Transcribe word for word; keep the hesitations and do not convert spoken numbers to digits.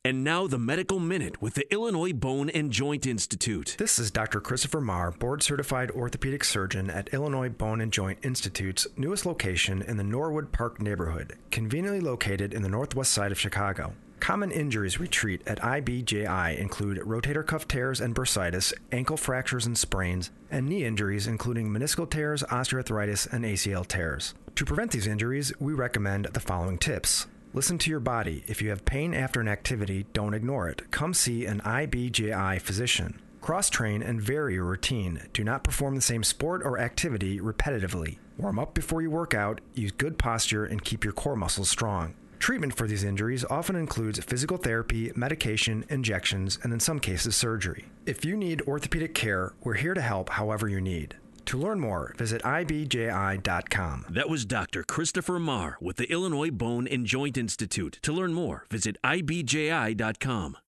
And now the Medical Minute with the Illinois Bone and Joint Institute. This is Doctor Christopher Marr, board-certified orthopedic surgeon at Illinois Bone and Joint Institute's newest location in the Norwood Park neighborhood, conveniently located in the northwest side of Chicago. Common injuries we treat at I B J I include rotator cuff tears and bursitis, ankle fractures and sprains, and knee injuries including meniscal tears, osteoarthritis, and A C L tears. To prevent these injuries, we recommend the following tips. Listen to your body. If you have pain after an activity, don't ignore it. Come see an I B J I physician. Cross-train and vary your routine. Do not perform the same sport or activity repetitively. Warm up before you work out, use good posture, and keep your core muscles strong. Treatment for these injuries often includes physical therapy, medication, injections, and in some cases surgery. If you need orthopedic care, we're here to help however you need. To learn more, visit I B J I dot com. That was Doctor Christopher Marr with the Illinois Bone and Joint Institute. To learn more, visit I B J I dot com.